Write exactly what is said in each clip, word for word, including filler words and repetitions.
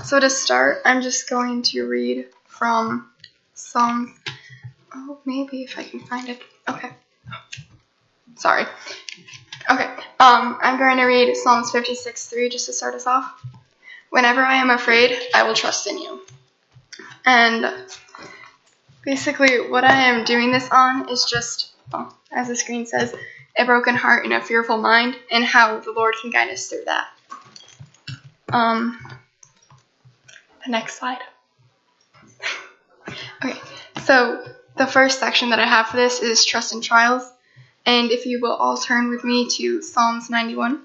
So to start, I'm just going to read from Psalms. Oh, maybe if I can find it. Okay. Sorry. Okay. Um, I'm going to read Psalms fifty-six three just to start us off. Whenever I am afraid, I will trust in you. And basically what I am doing this on is just, well, as the screen says, a broken heart and a fearful mind, and how the Lord can guide us through that. Um, the next slide. Okay, so the first section that I have for this is Trust in Trials. And if you will all turn with me to Psalms ninety-one.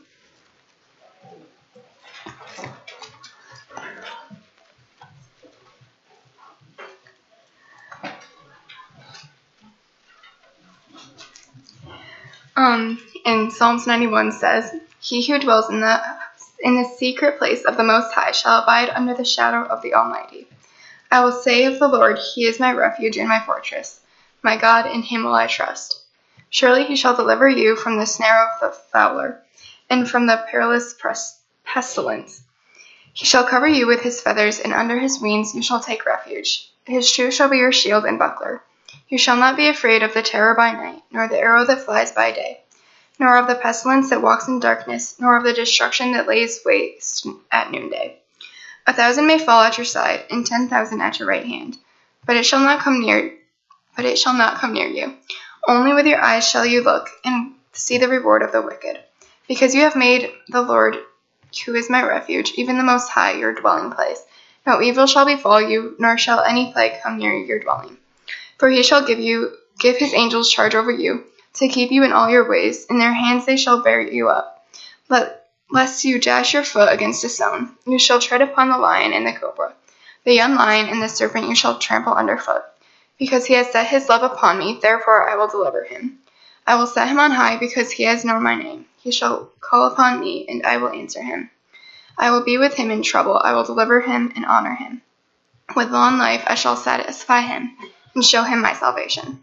Um, and Psalms ninety-one says, He who dwells in the in the secret place of the Most High shall abide under the shadow of the Almighty. I will say of the Lord, He is my refuge and my fortress. My God, in Him will I trust. Surely He shall deliver you from the snare of the fowler, and from the perilous pestilence. He shall cover you with His feathers, and under His wings you shall take refuge. His shoe shall be your shield and buckler. You shall not be afraid of the terror by night, nor the arrow that flies by day, nor of the pestilence that walks in darkness, nor of the destruction that lays waste at noonday. A thousand may fall at your side, and ten thousand at your right hand, but it shall not come near. But it shall not come near you. Only with your eyes shall you look and see the reward of the wicked, because you have made the Lord, who is my refuge, even the Most High, your dwelling place. No evil shall befall you, nor shall any plague come near your dwelling. For He shall give you give His angels charge over you, to keep you in all your ways. In their hands they shall bear you up, Let, lest you dash your foot against a stone. You shall tread upon the lion and the cobra, the young lion and the serpent you shall trample underfoot. Because He has set His love upon me, therefore I will deliver him. I will set him on high, because he has known my name. He shall call upon me, and I will answer him. I will be with him in trouble. I will deliver him and honor him. With long life I shall satisfy him and show him my salvation.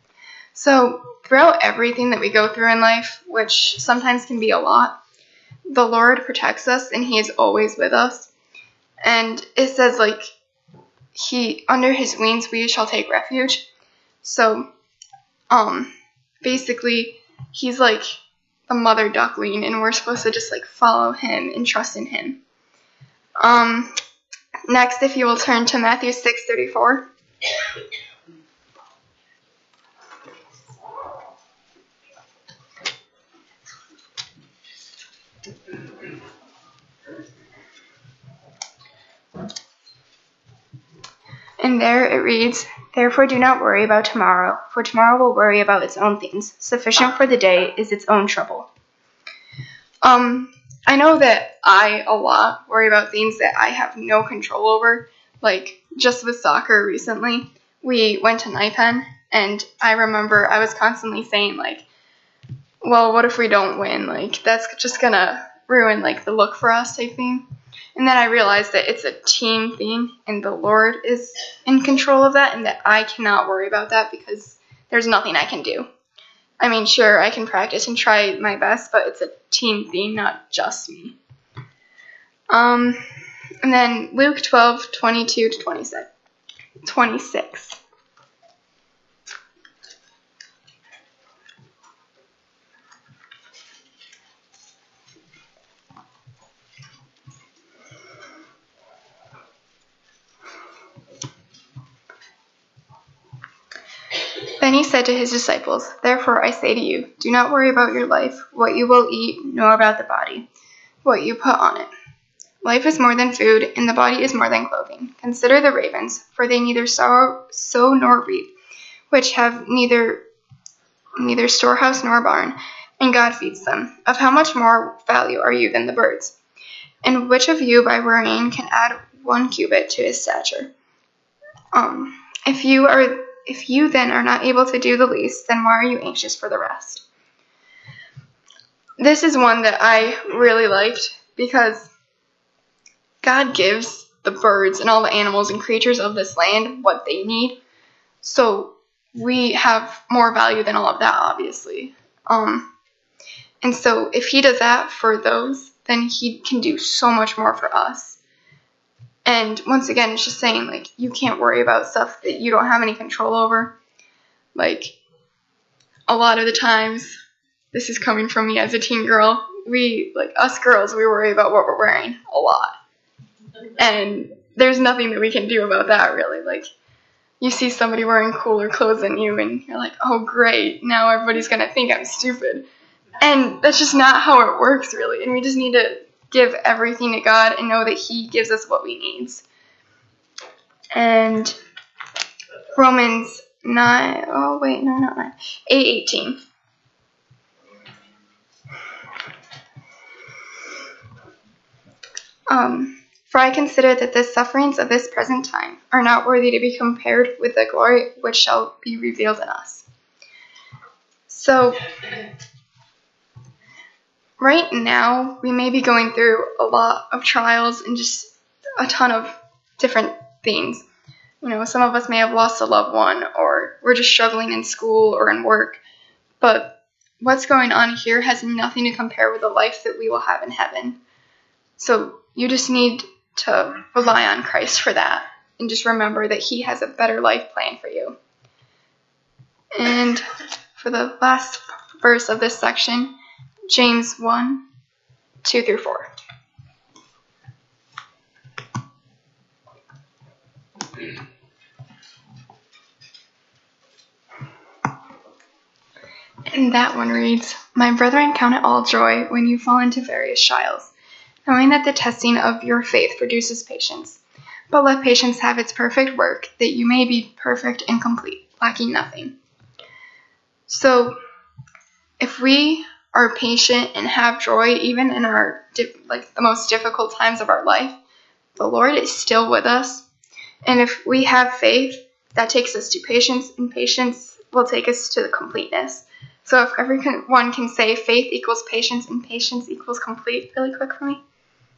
So throughout everything that we go through in life, which sometimes can be a lot, the Lord protects us, and He is always with us. And it says, like, He, under His wings we shall take refuge. So, um, basically, He's like a mother duckling, and we're supposed to just like follow Him and trust in Him. Um, next, if you will turn to Matthew six thirty-four. And there it reads, Therefore do not worry about tomorrow, for tomorrow will worry about its own things. Sufficient for the day is its own trouble. Um, I know that I, a lot, worry about things that I have no control over. Like, just with soccer recently, we went to Naipen, and I remember I was constantly saying, like, well, what if we don't win? Like, that's just gonna ruin, like, the look for us type thing. And then I realized that it's a team thing, and the Lord is in control of that, and that I cannot worry about that because there's nothing I can do. I mean, sure, I can practice and try my best, but it's a team thing, not just me. Um, and then Luke twelve twenty-two to twenty-six. twenty-six. Then He said to His disciples, Therefore I say to you, do not worry about your life, what you will eat, nor about the body, what you put on it. Life is more than food, and the body is more than clothing. Consider the ravens, for they neither sow, sow nor reap, which have neither neither storehouse nor barn, and God feeds them. Of how much more value are you than the birds? And which of you by worrying can add one cubit to his stature? Um, if you are If you then are not able to do the least, then why are you anxious for the rest? This is one that I really liked because God gives the birds and all the animals and creatures of this land what they need. So we have more value than all of that, obviously. Um, and so if He does that for those, then He can do so much more for us. And once again, it's just saying, like, you can't worry about stuff that you don't have any control over. Like, a lot of the times, this is coming from me as a teen girl, we, like, us girls, we worry about what we're wearing a lot. And there's nothing that we can do about that, really. Like, you see somebody wearing cooler clothes than you, and you're like, oh, great, now everybody's going to think I'm stupid. And that's just not how it works, really. And we just need to give everything to God and know that He gives us what we need. And Romans nine, oh, wait, no, not nine, eight eighteen. Um... For I consider that the sufferings of this present time are not worthy to be compared with the glory which shall be revealed in us. So, right now, we may be going through a lot of trials and just a ton of different things. You know, some of us may have lost a loved one, or we're just struggling in school or in work. But what's going on here has nothing to compare with the life that we will have in heaven. So, you just need to rely on Christ for that, and just remember that He has a better life plan for you. And for the last verse of this section, James one, two through four. And that one reads, My brethren, count it all joy when you fall into various trials, knowing that the testing of your faith produces patience. But let patience have its perfect work, that you may be perfect and complete, lacking nothing. So, if we are patient and have joy, even in our like the most difficult times of our life, the Lord is still with us. And if we have faith, that takes us to patience, and patience will take us to the completeness. So if everyone can say faith equals patience and patience equals complete really quick for me.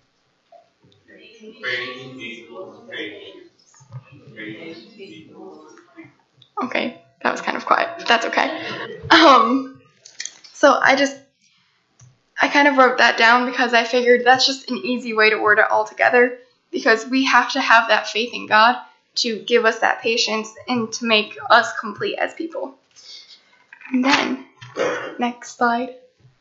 Okay, that was kind of quiet, but that's okay. Um, so I just, I kind of wrote that down because I figured that's just an easy way to word it all together, because we have to have that faith in God to give us that patience and to make us complete as people. And then, next slide.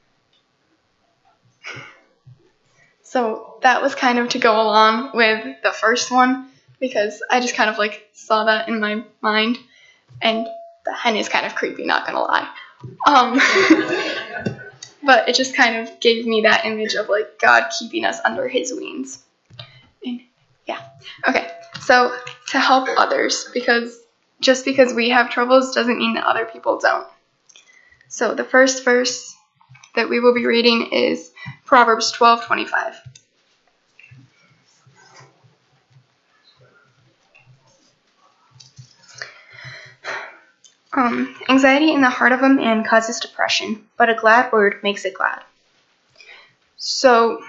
So that was kind of to go along with the first one, because I just kind of like saw that in my mind, and the hen is kind of creepy, not gonna lie. Um, but it just kind of gave me that image of like God keeping us under His wings. And yeah, okay. So to help others, because just because we have troubles doesn't mean that other people don't. So the first verse that we will be reading is Proverbs twelve twenty-five. Um, anxiety in the heart of a man causes depression, but a glad word makes it glad. So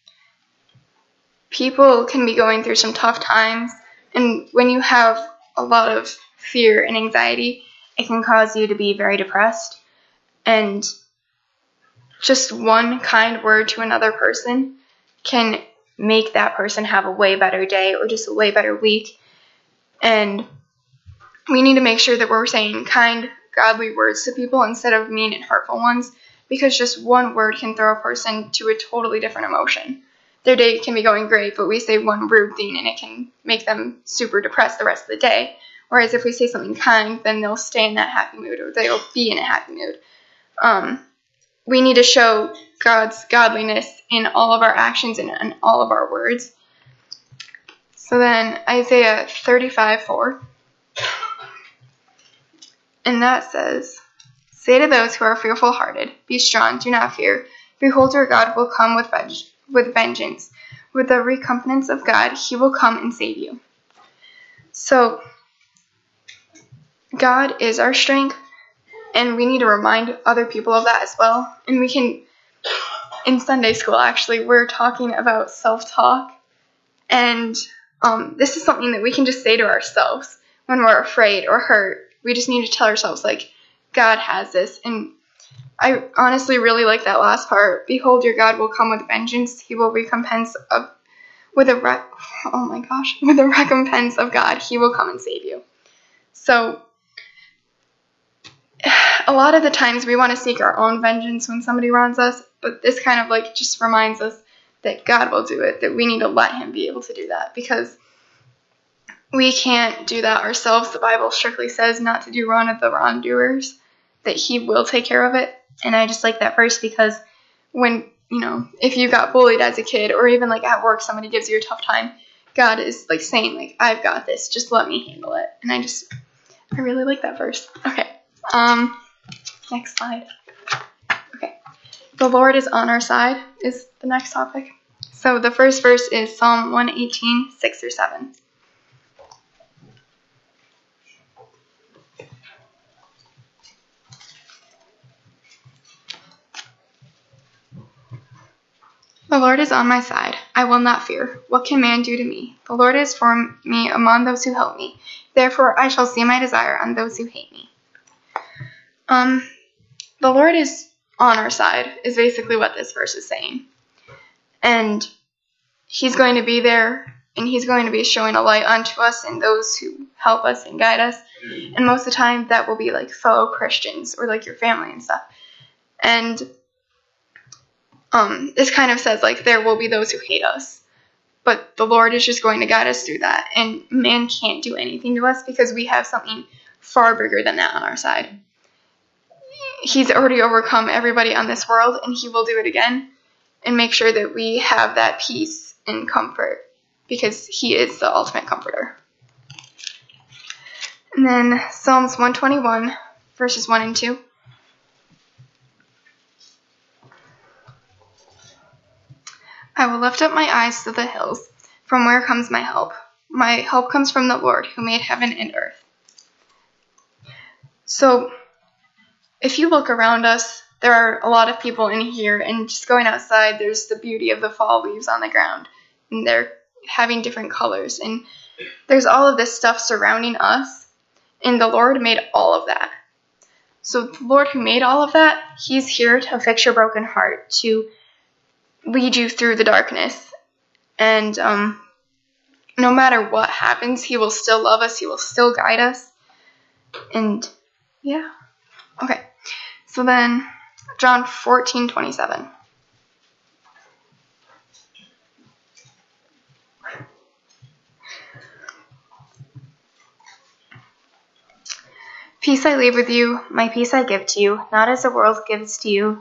people can be going through some tough times, and when you have a lot of fear and anxiety, it can cause you to be very depressed. And just one kind word to another person can make that person have a way better day or just a way better week. And we need to make sure that we're saying kind, godly words to people instead of mean and hurtful ones, because just one word can throw a person to a totally different emotion. Their day can be going great, but we say one rude thing and it can make them super depressed the rest of the day. Whereas if we say something kind, then they'll stay in that happy mood, or they'll be in a happy mood. Um, we need to show God's godliness in all of our actions and in all of our words. So then Isaiah thirty-five four. And that says, Say to those who are fearful-hearted, Be strong, do not fear. Behold, your God will come with, veg- with vengeance. With the recompense of God, He will come and save you. So, God is our strength, and we need to remind other people of that as well. And we can, in Sunday school, actually, we're talking about self-talk. And um, this is something that we can just say to ourselves when we're afraid or hurt. We just need to tell ourselves, like, God has this. And I honestly really like that last part. Behold, your God will come with vengeance. He will recompense of, with a re- oh my gosh, with a recompense of God, he will come and save you. So a lot of the times we want to seek our own vengeance when somebody wrongs us, but this kind of like just reminds us that God will do it, that we need to let him be able to do that, because we can't do that ourselves. The Bible strictly says not to do wrong of the wrongdoers, that he will take care of it. And I just like that verse because when, you know, if you got bullied as a kid, or even like at work somebody gives you a tough time, God is like saying like, I've got this, just let me handle it. And I just, I really like that verse. Okay. Um, next slide. Okay. The Lord is on our side is the next topic. So the first verse is Psalm one eighteen, six through seven. The Lord is on my side. I will not fear. What can man do to me? The Lord is for me among those who help me. Therefore I shall see my desire on those who hate me. Um, the Lord is on our side is basically what this verse is saying. And he's going to be there, and he's going to be showing a light unto us and those who help us and guide us. And most of the time that will be like fellow Christians or like your family and stuff. And Um, this kind of says, like, there will be those who hate us. But the Lord is just going to guide us through that. And man can't do anything to us because we have something far bigger than that on our side. He's already overcome everybody on this world, and he will do it again. And make sure that we have that peace and comfort because he is the ultimate comforter. And then Psalms one twenty-one, verses one and two. I will lift up my eyes to the hills. From where comes my help? My help comes from the Lord, who made heaven and earth. So, if you look around us, there are a lot of people in here, and just going outside, there's the beauty of the fall leaves on the ground, and they're having different colors, and there's all of this stuff surrounding us, and the Lord made all of that. So, the Lord who made all of that, he's here to fix your broken heart, to lead you through the darkness. And um, no matter what happens, he will still love us. He will still guide us. And yeah. Okay. So then John fourteen twenty-seven. Peace I leave with you, my peace I give to you, not as the world gives to you.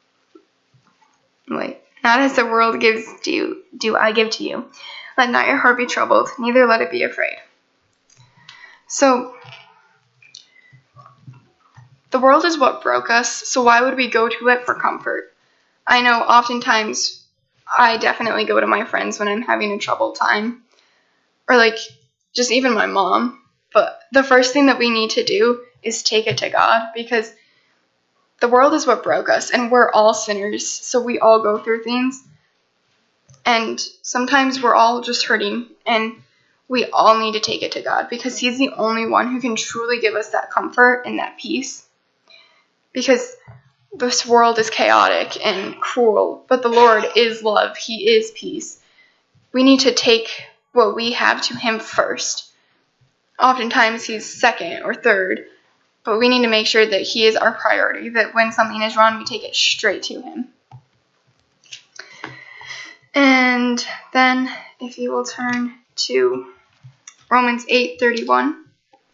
Wait. Not as the world gives to you, do I give to you. Let not your heart be troubled, neither let it be afraid. So, the world is what broke us, so why would we go to it for comfort? I know oftentimes I definitely go to my friends when I'm having a troubled time, or like just even my mom. But the first thing that we need to do is take it to God, because the world is what broke us, and we're all sinners, so we all go through things. And sometimes we're all just hurting, and we all need to take it to God, because he's the only one who can truly give us that comfort and that peace. Because this world is chaotic and cruel, but the Lord is love. He is peace. We need to take what we have to him first. Oftentimes he's second or third, but we need to make sure that he is our priority, that when something is wrong, we take it straight to him. And then if you will turn to Romans eight thirty-one.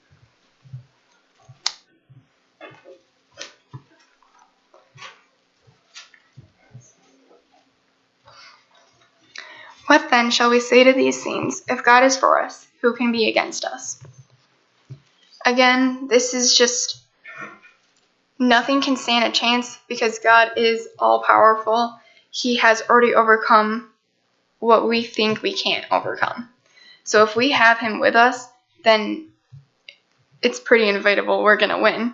What then shall we say to these things? If God is for us, who can be against us? Again, this is just, nothing can stand a chance because God is all-powerful. He has already overcome what we think we can't overcome. So if we have him with us, then it's pretty inevitable we're going to win.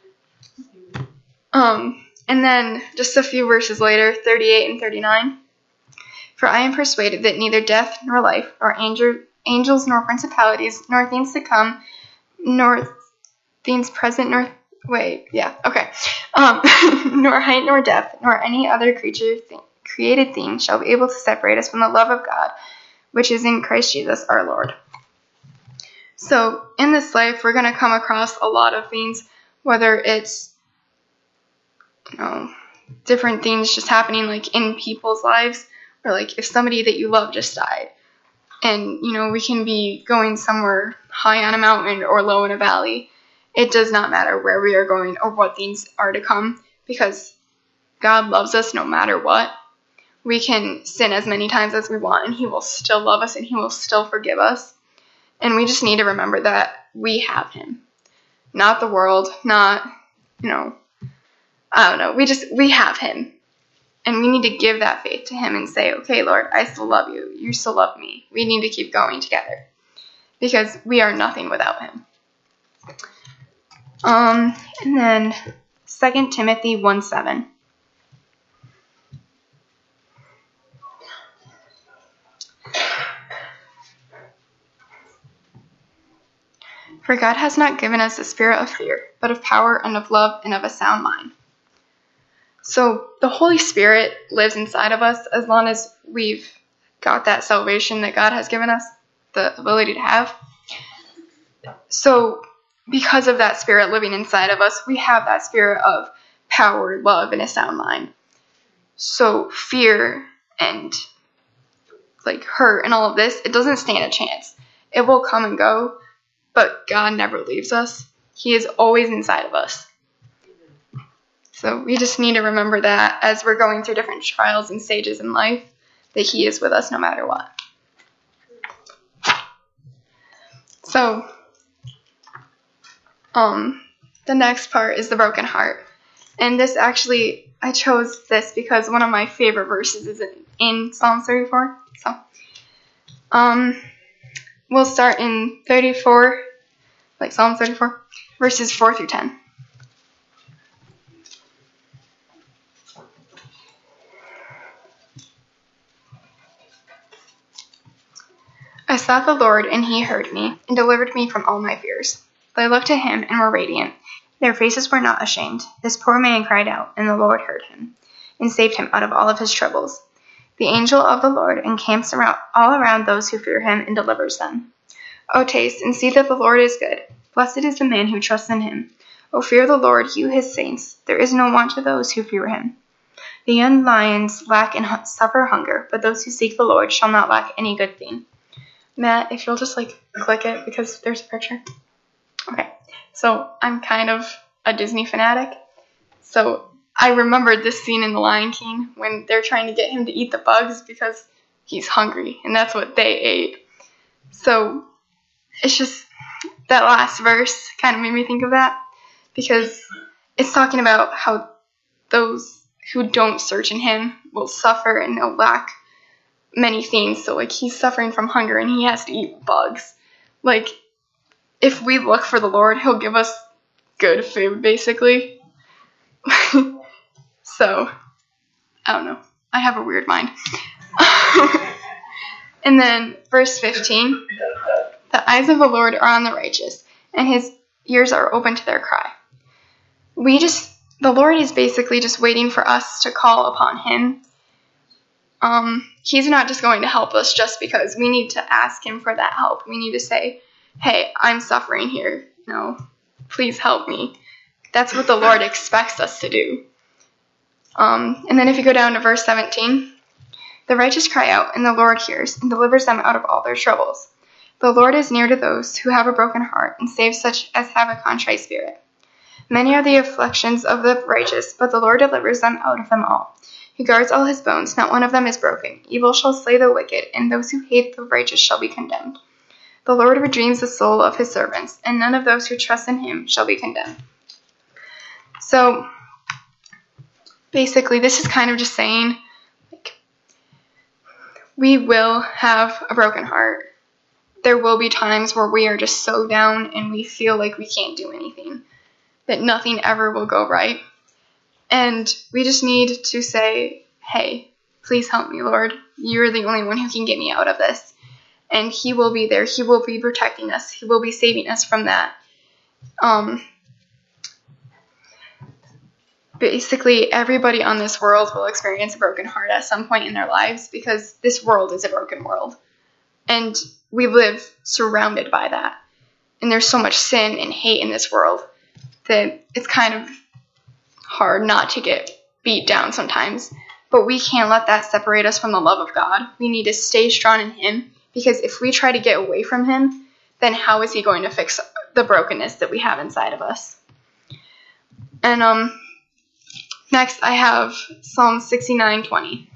Um, and then just a few verses later, thirty-eight and thirty-nine. For I am persuaded that neither death nor life, nor angel, angels nor principalities, nor things to come, nor things present, nor, wait, yeah, okay, um, nor height nor depth, nor any other creature thing, created thing shall be able to separate us from the love of God, which is in Christ Jesus our Lord. So in this life, we're going to come across a lot of things, whether it's, you know, different things just happening like in people's lives, or like if somebody that you love just died. And, you know, we can be going somewhere high on a mountain or low in a valley. It does not matter where we are going or what things are to come, because God loves us no matter what. We can sin as many times as we want, and he will still love us, and he will still forgive us. And we just need to remember that we have him. Not the world, not, you know, I don't know. We just, we have him. And we need to give that faith to him and say, okay, Lord, I still love you. You still love me. We need to keep going together, because we are nothing without him. Um, and then Second Timothy one seven. For God has not given us a spirit of fear, but of power and of love and of a sound mind. So the Holy Spirit lives inside of us as long as we've got that salvation that God has given us the ability to have. So because of that Spirit living inside of us, we have that spirit of power, love, and a sound mind. So fear and like hurt and all of this, it doesn't stand a chance. It will come and go, but God never leaves us. He is always inside of us. So we just need to remember that as we're going through different trials and stages in life, that he is with us no matter what. So, um, the next part is the broken heart. And this actually, I chose this because one of my favorite verses is in Psalm thirty-four. So, um, we'll start in thirty-four, like Psalm thirty-four, verses four through ten. I sought the Lord, and he heard me, and delivered me from all my fears. They looked to him and were radiant. Their faces were not ashamed. This poor man cried out, and the Lord heard him, and saved him out of all of his troubles. The angel of the Lord encamps around, all around those who fear him, and delivers them. O taste and see that the Lord is good. Blessed is the man who trusts in him. O fear the Lord, you his saints. There is no want to those who fear him. The young lions lack and suffer hunger, but those who seek the Lord shall not lack any good thing. Matt, if you'll just, like, click it, because there's a picture. Okay, so I'm kind of a Disney fanatic. So I remembered this scene in The Lion King when they're trying to get him to eat the bugs because he's hungry, and that's what they ate. So it's just, that last verse kind of made me think of that, because it's talking about how those who don't search in him will suffer and they'll lack many things. So, like, he's suffering from hunger and he has to eat bugs. Like, if we look for the Lord, he'll give us good food, basically. So, I don't know. I have a weird mind. And then, verse fifteen. The eyes of the Lord are on the righteous, and his ears are open to their cry. We just, the Lord is basically just waiting for us to call upon him. Um, he's not just going to help us just because. We need to ask him for that help. We need to say, hey, I'm suffering here. No, please help me. That's what the Lord expects us to do. Um, and then if you go down to verse seventeen, the righteous cry out, and the Lord hears and delivers them out of all their troubles. The Lord is near to those who have a broken heart, and saves such as have a contrite spirit. Many are the afflictions of the righteous, but the Lord delivers them out of them all. He guards all his bones, not one of them is broken. Evil shall slay the wicked, and those who hate the righteous shall be condemned. The Lord redeems the soul of his servants, and none of those who trust in him shall be condemned. So, basically, this is kind of just saying, like, we will have a broken heart. There will be times where we are just so down and we feel like we can't do anything, that nothing ever will go right. And we just need to say, hey, please help me, Lord. You're the only one who can get me out of this. And he will be there. He will be protecting us. He will be saving us from that. Um, basically, everybody on this world will experience a broken heart at some point in their lives, because this world is a broken world. And we live surrounded by that. And there's so much sin and hate in this world that it's kind of hard not to get beat down sometimes. But we can't let that separate us from the love of God. We need to stay strong in him, because if we try to get away from him, then how is he going to fix the brokenness that we have inside of us? And um, next I have Psalm sixty-nine twenty.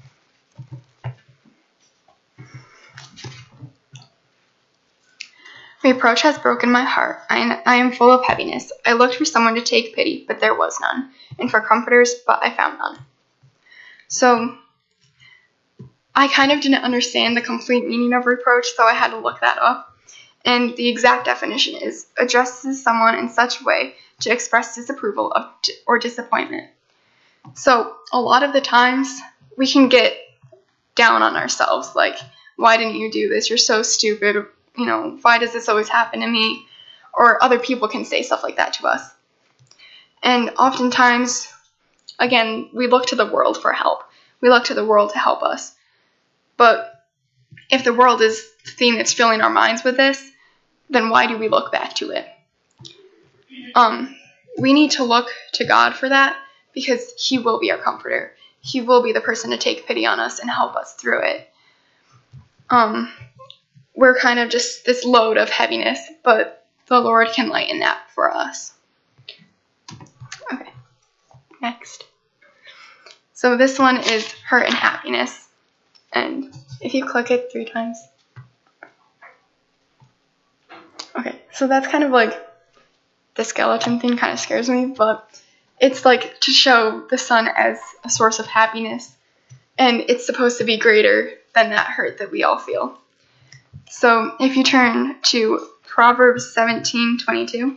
Reproach has broken my heart. I, I am full of heaviness. I looked for someone to take pity, but there was none, and for comforters, but I found none. So I kind of didn't understand the complete meaning of reproach, so I had to look that up. And the exact definition is, addresses someone in such a way to express disapproval of or disappointment. So a lot of the times we can get down on ourselves, like, why didn't you do this? You're so stupid. You know, why does this always happen to me? Or other people can say stuff like that to us. And oftentimes, again, we look to the world for help. We look to the world to help us. But if the world is the thing that's filling our minds with this, then why do we look back to it? Um, we need to look to God for that, because he will be our comforter. He will be the person to take pity on us and help us through it. Um, we're kind of just this load of heaviness, but the Lord can lighten that for us. Okay, next. So this one is hurt and happiness. And if you click it three times. Okay, so that's kind of like the skeleton thing kind of scares me, but it's like to show the sun as a source of happiness, and it's supposed to be greater than that hurt that we all feel. So if you turn to Proverbs seventeen twenty-two.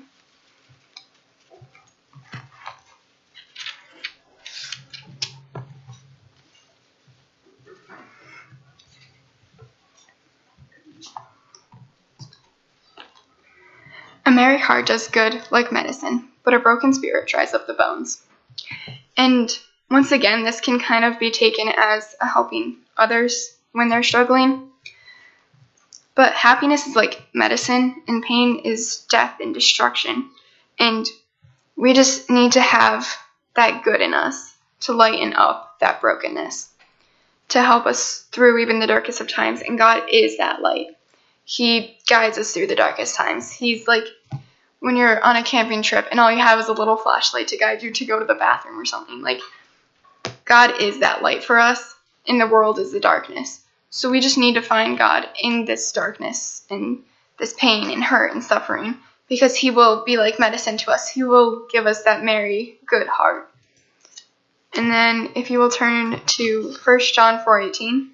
A merry heart does good like medicine, but a broken spirit dries up the bones. And once again, this can kind of be taken as a helping others when they're struggling. But happiness is like medicine, and pain is death and destruction. And we just need to have that good in us to lighten up that brokenness, to help us through even the darkest of times. And God is that light. He guides us through the darkest times. He's like when you're on a camping trip and all you have is a little flashlight to guide you to go to the bathroom or something. Like, God is that light for us, and the world is the darkness. So we just need to find God in this darkness and this pain and hurt and suffering, because he will be like medicine to us. He will give us that merry, good heart. And then if you will turn to First John four eighteen.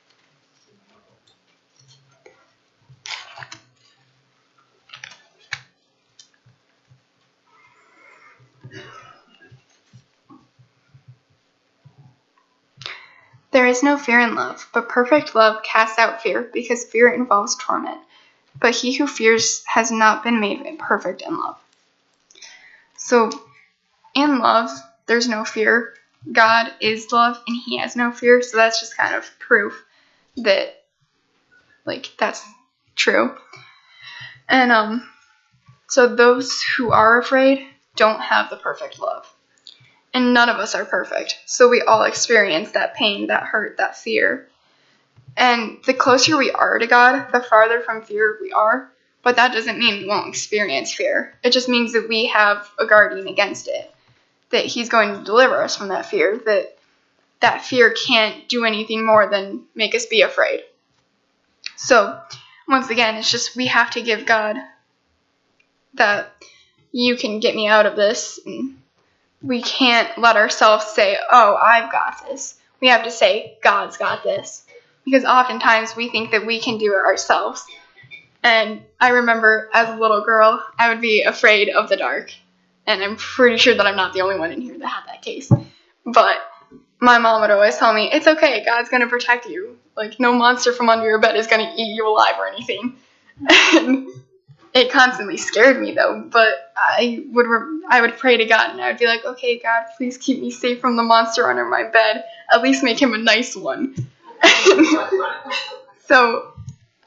There is no fear in love, but perfect love casts out fear, because fear involves torment. But he who fears has not been made perfect in love. So, in love, there's no fear. God is love, and he has no fear. So that's just kind of proof that, like, that's true. And, um, so those who are afraid don't have the perfect love. And none of us are perfect, so we all experience that pain, that hurt, that fear. And the closer we are to God, the farther from fear we are. But that doesn't mean we won't experience fear. It just means that we have a guardian against it, that he's going to deliver us from that fear, that that fear can't do anything more than make us be afraid. So, once again, it's just we have to give God that you can get me out of this. And we can't let ourselves say, oh, I've got this. We have to say, God's got this. Because oftentimes we think that we can do it ourselves. And I remember as a little girl, I would be afraid of the dark. And I'm pretty sure that I'm not the only one in here that had that case. But my mom would always tell me, it's okay, God's going to protect you. Like, no monster from under your bed is going to eat you alive or anything. And it constantly scared me, though, but I would re- I would pray to God, and I would be like, okay, God, please keep me safe from the monster under my bed. At least make him a nice one. So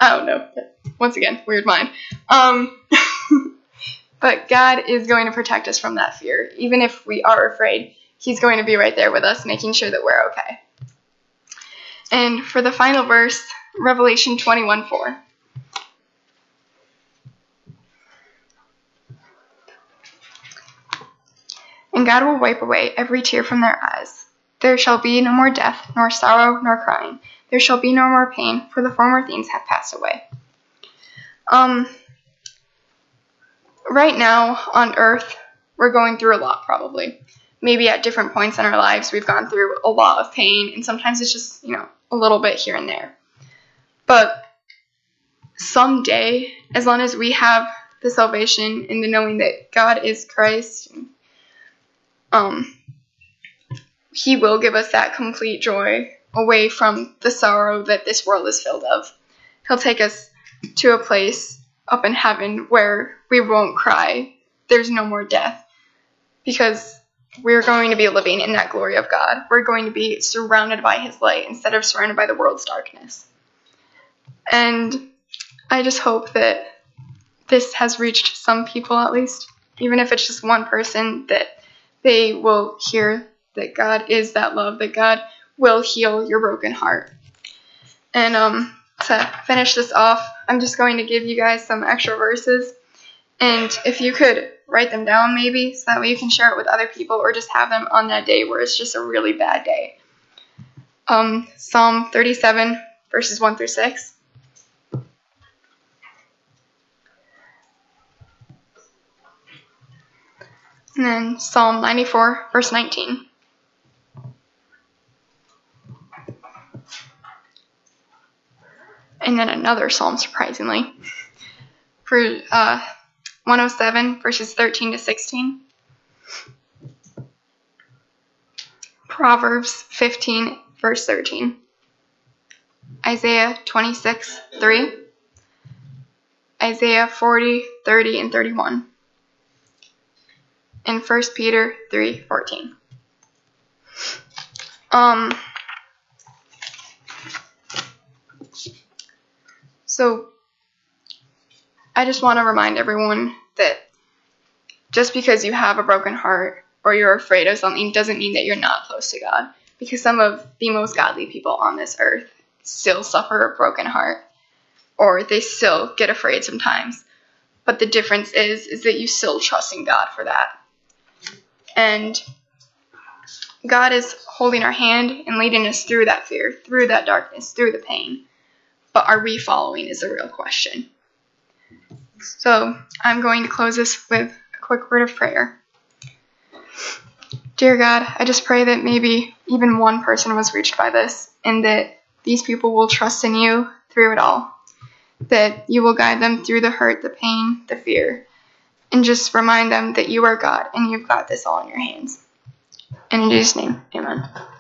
I don't know. Once again, weird mind. Um, but God is going to protect us from that fear. Even if we are afraid, he's going to be right there with us, making sure that we're okay. And for the final verse, Revelation twenty-one four. And God will wipe away every tear from their eyes. There shall be no more death, nor sorrow, nor crying. There shall be no more pain, for the former things have passed away. Um, right now on earth, we're going through a lot probably. Maybe at different points in our lives, we've gone through a lot of pain, and sometimes it's just, you know, a little bit here and there. But someday, as long as we have the salvation and the knowing that God is Christ, um, he will give us that complete joy away from the sorrow that this world is filled of. He'll take us to a place up in heaven where we won't cry. There's no more death, because we're going to be living in that glory of God. We're going to be surrounded by his light instead of surrounded by the world's darkness. And I just hope that this has reached some people, at least, even if it's just one person, that they will hear that God is that love, that God will heal your broken heart. And um, to finish this off, I'm just going to give you guys some extra verses. And if you could write them down maybe, so that way you can share it with other people, or just have them on that day where it's just a really bad day. Um, Psalm thirty-seven, verses one through six. And then Psalm ninety-four, verse nineteen. And then another psalm, surprisingly, for uh, one oh seven, verses thirteen to sixteen. Proverbs fifteen, verse thirteen. Isaiah twenty-six, three. Isaiah forty, thirty, and thirty-one. And First Peter three, fourteen. Um... So, I just want to remind everyone that just because you have a broken heart or you're afraid of something doesn't mean that you're not close to God. Because some of the most godly people on this earth still suffer a broken heart, or they still get afraid sometimes. But the difference is, is that you still trust in God for that. And God is holding our hand and leading us through that fear, through that darkness, through the pain. But are we following is the real question. So I'm going to close this with a quick word of prayer. Dear God, I just pray that maybe even one person was reached by this, and that these people will trust in you through it all. That you will guide them through the hurt, the pain, the fear, and just remind them that you are God and you've got this all in your hands. And in Jesus' name, amen.